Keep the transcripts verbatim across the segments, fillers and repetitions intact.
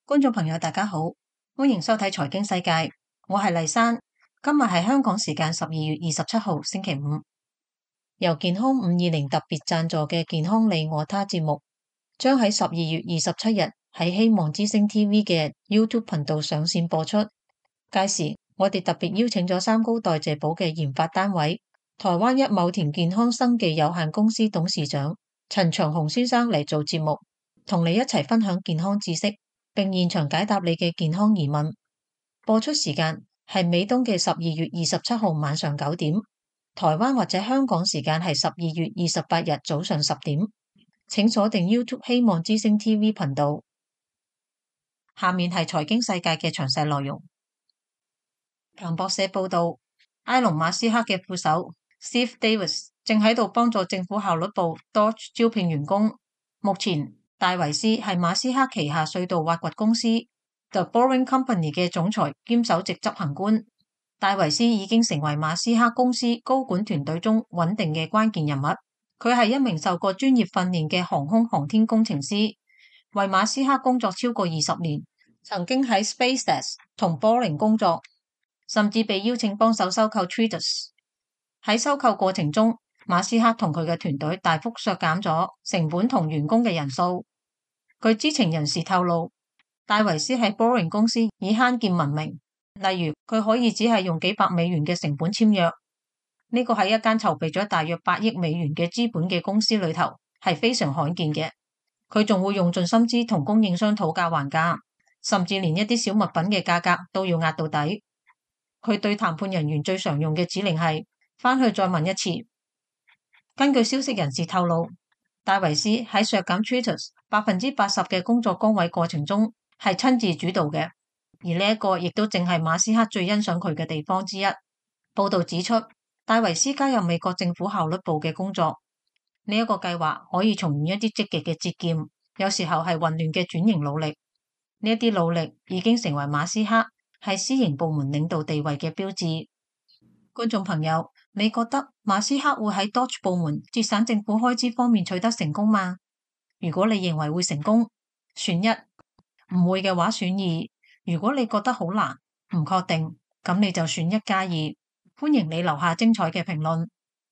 觀眾朋友大家好，歡迎收睇財經世界，我係麗珊。今日係香港時間十二月二十七號星期五，由健康五二零特別贊助嘅健康你我他節目，將喺十二月二十七日喺希望之聲 T V 嘅 YouTube 頻道上線播出。屆時我哋特別邀請咗三高代謝寶嘅研發單位台灣一畝田健康生技有限公司董事長陳長雄先生嚟做節目，同你一齊分享健康知識，並現場解答你嘅健康疑問。播出時間係美東嘅十二月二十七號晚上九點，台灣或者香港時間係十二月二十八日早上十點。請鎖定 YouTube 希望之聲 T V 頻道。下面係財經世界嘅詳細內容。彭博社報道，埃隆馬斯克嘅副手 Steve Davis 正喺度幫助政府效率部 Dodge 招聘員工。目前戴維斯係馬斯克旗下隧道挖掘公司 The Boring Company 嘅總裁兼首席執行官。戴維斯已經成為馬斯克公司高管團隊中穩定嘅關鍵人物。佢係一名受過專業訓練嘅航空航天工程師，為馬斯克工作超過二十年，曾經喺 SpaceX 同 Boring 工作，甚至被邀請幫手收購 Twitter。喺收購過程中，馬斯克同佢嘅團隊大幅削減咗成本同員工嘅人數。據知情人士透露，戴維斯喺 Boring 公司以慳儉聞名，例如佢可以只係用幾百美元嘅成本簽約。呢個喺一間籌備咗大約八億美元嘅資本嘅公司裏頭係非常罕見嘅。佢仲會用盡心思同供應商討價還價，甚至連一啲小物品嘅價格都要壓到底。佢對談判人員最常用嘅指令係返去再問一次。根據消息人士透露，戴維斯喺削減 Twitter 百分之八十嘅工作崗位過程中係親自主導嘅，而呢一個亦都正係馬斯克最欣賞佢嘅地方之一。報道指出，戴維斯加入美國政府效率部嘅工作，呢一個計劃可以重現一啲積極嘅節儉，有時候係混亂嘅轉型努力。呢一啲努力已經成為馬斯克喺私營部門領導地位嘅標誌。觀眾朋友，你覺得馬斯克會喺 Dodge 部門節省政府開支方面取得成功嗎？如果你認為會成功，選一；唔會嘅話，選二。如果你覺得好難，唔確定，咁你就選一加二。歡迎你留下精彩嘅評論。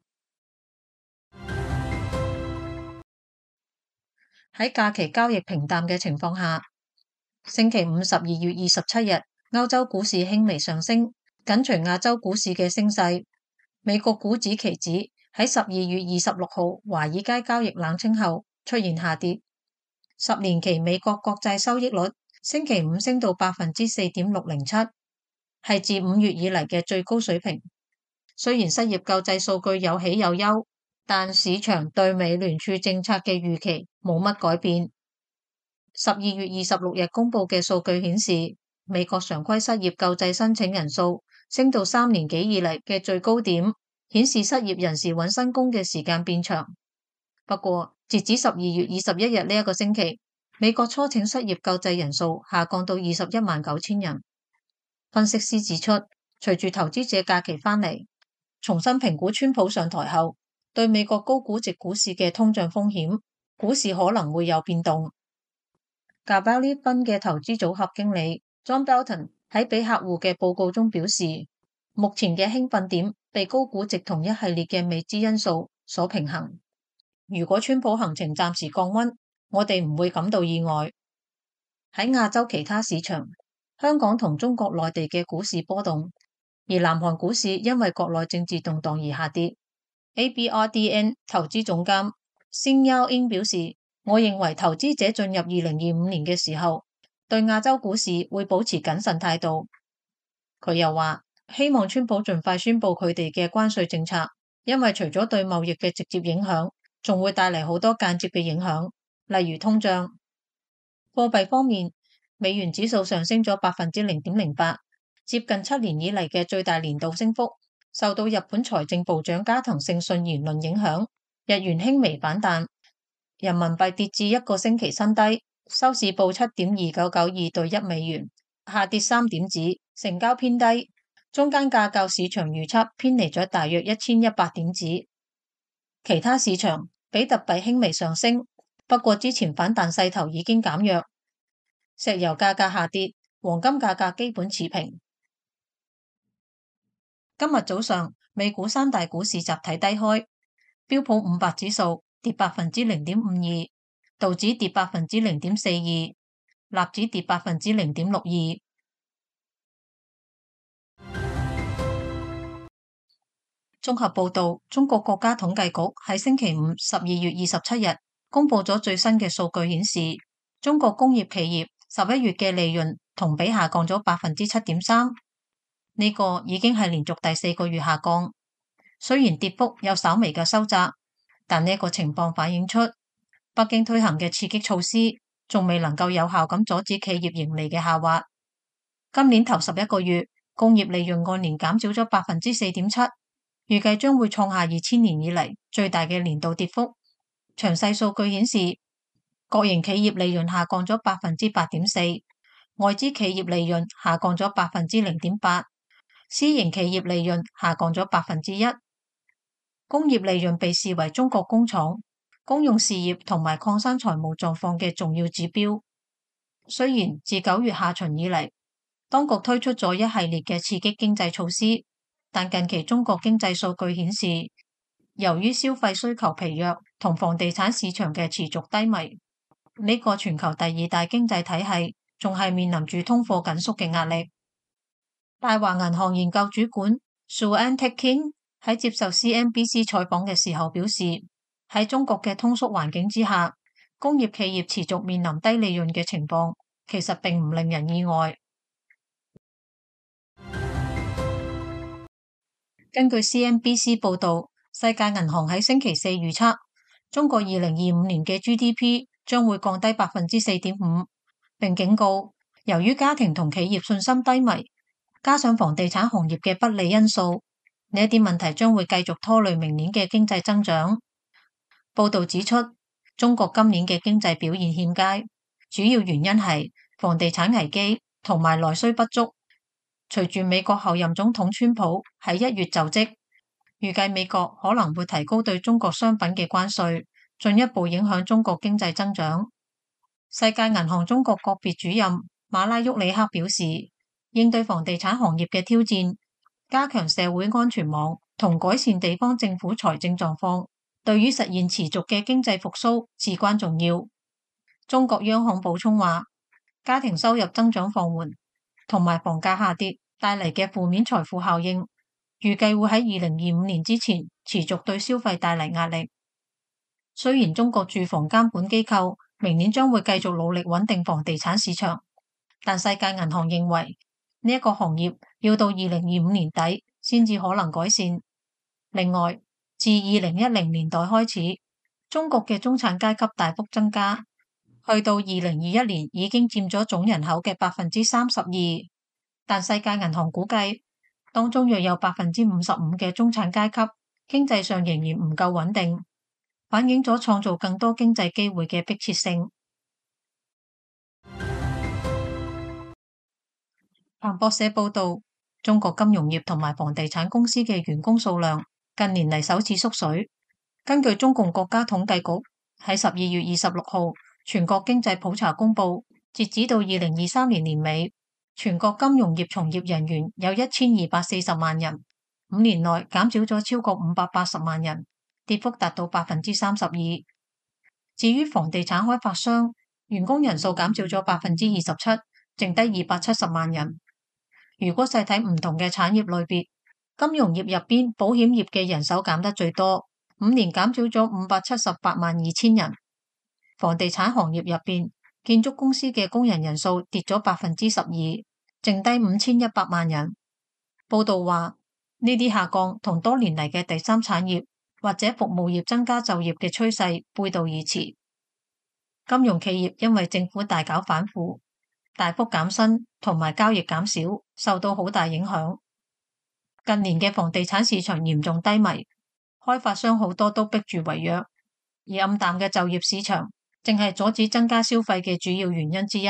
喺假期交易平淡嘅情況下，星期五十二月二十七日，歐洲股市輕微上升，緊隨亞洲股市嘅升勢。美國股指期指喺十二月二十六號華爾街交易冷清後出現下跌。十年期美國國債收益率星期五升到百分之四點六零七。係自五月以嚟嘅最高水平。雖然失業救濟數據有喜有憂，但市場對美聯儲政策嘅預期冇乜改變。十二月二十六日公布嘅數據顯示，美國常規失業救濟申請人數升到三年幾以嚟嘅最高點，顯示失業人士揾新工嘅時間變長。不過，截止十二月二十一日呢一個星期，美國初請失業救濟人數下降到二十一萬九千人。分析師指出，隨住投資者假期返嚟，重新評估川普上台後對美國高估值股市嘅通脹風險，股市可能會有變動。Gabelli Funds嘅投資組合經理 John Belton 喺俾客戶嘅報告中表示，目前嘅興奮點被高估值同一系列嘅未知因素所平衡。如果川普行情暫時降溫，我哋唔會感到意外。喺亞洲其他市場，香港同中國內地嘅股市波動，而南韓股市因為國內政治動盪而下跌。A B R D N 投資總監星優英表示，我認為投資者進入二零二五年嘅時候，對亞洲股市會保持謹慎態度。佢又話，希望川普盡快宣布佢哋嘅關稅政策，因為除咗對貿易嘅直接影響，仲會帶嚟好多間接嘅影響，例如通脹。貨幣方面，美元指數上升咗百分之零點零八，接近七年以嚟嘅最大年度升幅。受到日本財政部長加藤勝信言論影響，日元輕微反彈，人民幣跌至一個星期新低，收市報七點二九九二對一美元，下跌三點子，成交偏低，中間價較市場預測偏離咗大約一千一百點子。其他市場，比特幣輕微上升，不過之前反彈勢頭已經減弱。 石油價格下跌，黃金價格基本持平。今日早上，美股三大股市集體低開，標普五百指數跌百分之零點五二，道指跌百分之零點四二，納指跌百分之零點六二。綜合報道，中國國家統計局喺星期五十二月二十七日公布咗最新嘅數據，顯示中國工業企業十一月嘅利潤同比下降咗百分之七點三，呢個已經係連續第四個月下降。雖然跌幅有稍微嘅收窄，但呢個情況反映出北京推行嘅刺激措施仲未能夠有效咁阻止企業盈利嘅下滑。今年頭十一個月，工業利潤按年減少咗百分之四點七。預計將會創下二千年以嚟最大嘅年度跌幅。詳細數據顯示，國營企業利潤下降咗百分之八點四，外資企業利潤下降咗百分之零點八，私營企業利潤下降咗百分之一。工業利潤被視為中國工廠、公用事業同埋礦山財務狀況嘅重要指標。雖然自九月下旬以嚟，當局推出咗一系列嘅刺激經濟措施，但近期中國經濟數據顯示，由於消費需求疲弱同房地產市場嘅持續低迷，呢個全球第二大經濟體系仲係面臨住通貨緊縮嘅壓力。大華銀行研究主管 Xuan Tekin 喺接受 C N B C 採訪嘅時候表示，喺中國嘅通縮環境之下，工業企業持續面臨低利潤嘅情況，其實並唔令人意外。根據 C N B C 報道，世界銀行喺星期四預測，中國二零二五年嘅 G D P 將會降低百分之四點五，並警告，由於家庭同企業信心低迷，加上房地產行業嘅不利因素，呢一啲問題將會繼續拖累明年嘅經濟增長。報道指出，中國今年嘅經濟表現欠佳，主要原因係房地產危機同埋內需不足。隨住美國後任總統川普喺一月就職，預計美國可能會提高對中國商品嘅關稅，進一步影響中國經濟增長。世界銀行中國個別主任馬拉沃里克表示，應對房地產行業嘅挑戰，加強社會安全網同改善地方政府財政狀況，對於實現持續嘅經濟復甦至關重要。中國央行補充話，家庭收入增長放緩同埋房價下跌帶嚟嘅負面財富效應，預計會喺二零二五年之前持續對消費帶嚟壓力。雖然中國住房監管機構明年將會繼續努力穩定房地產市場，但世界銀行認為呢一個行業要到二零二五年底先至可能改善。另外，自二零一零年代開始，中國嘅中產階級大幅增加，去到二零二一年已經佔咗總人口嘅百分之三十二。但世界銀行估計，當中約有百分之五十五嘅中產階級經濟上仍然唔夠穩定，反映咗創造更多經濟機會嘅迫切性。彭博社報道，中國金融業同埋房地產公司嘅員工數量近年嚟首次縮水。根據中共國家統計局喺十二月二十六號全國經濟普查公佈，截止到二零二三年年尾，全國金融業從業人員有一千二百四十萬人，五年內減少咗超過五百八十萬人，跌幅達到百分之三十二。至於房地產開發商，員工人數減少咗百分之二十七，剩低二百七十萬人。如果細睇唔同嘅產業類別，金融業入邊保險業嘅人手減得最多，五年減少咗五百七十八萬二千人。房地產行業入邊，建築公司嘅工人人數跌咗百分之十二，剩低五千一百萬人。報道話，呢啲下降同多年嚟嘅第三產業或者服務業增加就業嘅趨勢背道而馳。金融企業因為政府大搞反腐、大幅減薪同埋交易減少，受到好大影響。近年嘅房地產市場嚴重低迷，開發商好多都逼住違約，而暗淡嘅就業市場正係阻止增加消費嘅主要原因之一。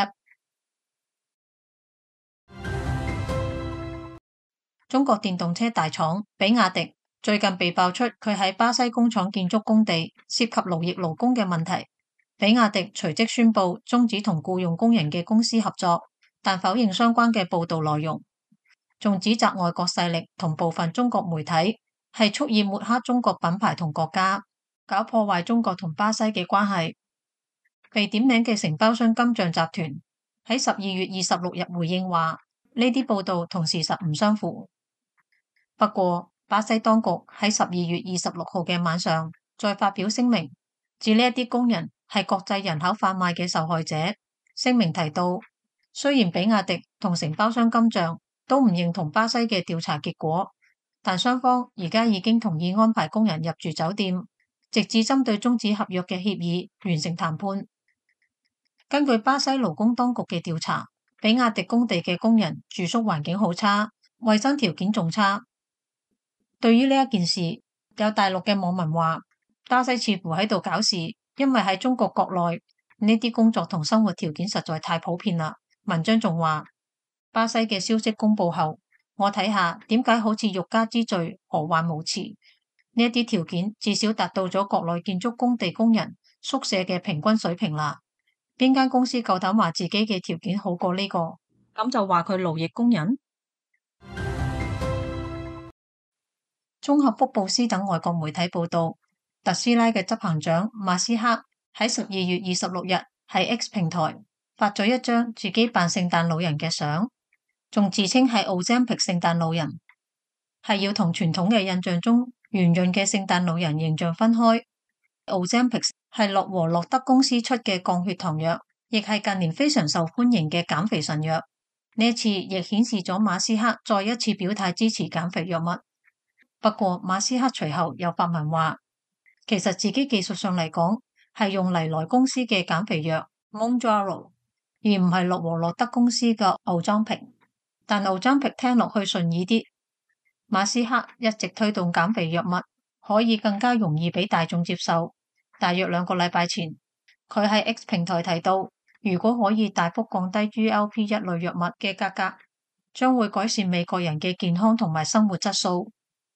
中國電動車大廠比亞迪最近被爆出佢喺巴西工廠建築工地涉及勞役勞工嘅問題， 比亞迪隨即宣布終止同僱傭工人嘅公司合作，但否認相關嘅報道內容，仲指責外國勢力同部分中國媒體係蓄意抹黑中國品牌同國家，搞破壞中國同巴西嘅關係。被點名嘅承包商金像集團喺十二月二十六日回應話，呢啲報道同事實唔相符。不過，巴西當局喺十二月二十六號嘅晚上再發表聲明，指呢一啲工人係國際人口販賣嘅受害者。聲明提到，雖然比亞迪同承包商金像都唔認同巴西嘅調查結果，但雙方而家已經同意安排工人入住酒店，直至針對終止合約嘅協議完成談判。根據巴西勞工當局嘅調查，比亞迪工地嘅工人住宿環境好差，衛生條件仲差。對於呢一件事，有大陸嘅網民話，巴西似乎喺度搞事，因為喺中國國內呢啲工作同生活條件實在太普遍啦。文章仲話，巴西嘅消息公布後，我睇下點解好似欲加之罪何患無辭，呢一啲條件至少達到咗國內建築工地工人宿舍嘅平均水平啦。邊間公司夠膽話自己嘅條件好過呢個？咁就話佢勞役工人？綜合福布斯等外國媒體報道，特斯拉嘅執行長馬斯克喺十二月二十六日喺 X 平台發咗一張自己扮聖誕老人嘅相，仲自稱係 Ozempic 聖誕老人，係要同傳統嘅印象中圓潤嘅聖誕老人形象分開。Ozempic 係諾和諾德公司出嘅降血糖藥，亦係近年非常受歡迎嘅減肥神藥。呢一次亦顯示咗馬斯克再一次表態支持減肥藥物。不過馬斯克隨後又發文話，其實自己技術上嚟講係用黎來公司嘅減肥藥 Mounjaro， 而唔係諾和諾德公司嘅 Ozempic， 但 Ozempic 聽落去順耳啲。馬斯克一直推動減肥藥物可以更加容易俾大眾接受。大約兩個禮拜前，佢喺 X 平台提到，如果可以大幅降低 G L P 一類藥物嘅價格，將會改善美國人嘅健康同埋生活質素。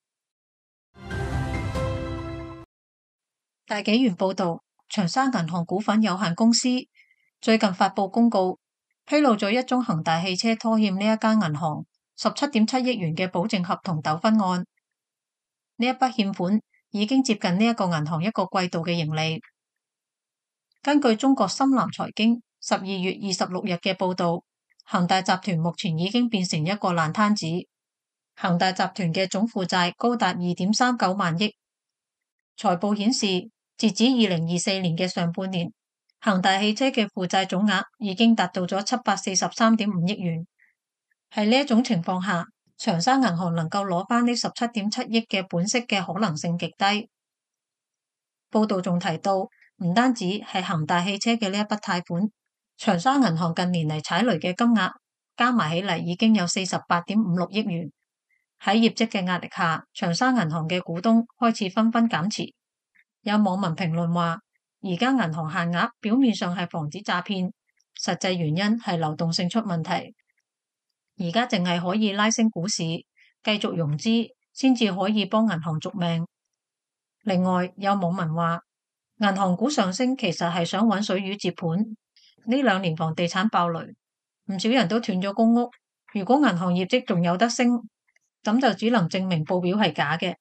大紀元報道，長沙銀行股份有限公司最近發佈公告，披露咗一宗恒大汽車拖欠呢一間銀行十七點七億元嘅保證合同糾紛案。呢一筆欠款已經接近呢一個銀行一個季度嘅盈利。根據中國深藍財經十二月二十六日嘅報道，恒大集團目前已經變成一個爛攤子。恒大集團嘅總負債高達二點三九萬億。財報顯示，截止二零二四年嘅上半年，恒大汽車嘅負債總額已經達到咗七百四十三點五億元。喺呢一種情況下，長沙銀行能夠攞返呢十七點七億嘅本息嘅可能性極低。報道仲提到，唔單止係恒大汽車嘅呢一筆貸款，長沙銀行近年嚟踩雷嘅金額加埋起嚟已經有四十八點五六億元。喺業績嘅壓力下，長沙銀行嘅股東開始紛紛減持。有網民評論話，而家銀行限額表面上係防止詐騙，實際原因係流動性出問題。而家淨係可以拉升股市，繼續融資，先至可以幫銀行續命。另外，有網民話，銀行股上升其實係想揾水魚接盤。呢兩年房地產爆雷，唔少人都斷咗供屋。如果銀行業績仲有得升，咁就只能證明報表係假嘅。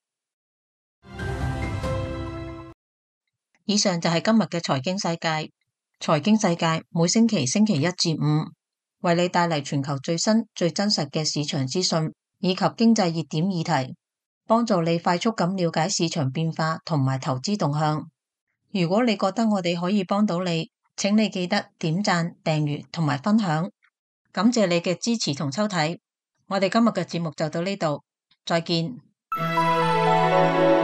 以上就係今日嘅財經世界。財經世界每星期星期一至五為你帶嚟全球最新最真實嘅市場資訊以及經濟熱點議題，幫助你快速咁了解市場變化同埋投資動向。如果你覺得我哋可以幫到你，請你記得點讚、訂閱同埋分享。感謝你嘅支持同收睇。我哋今日嘅節目就到呢度，再見。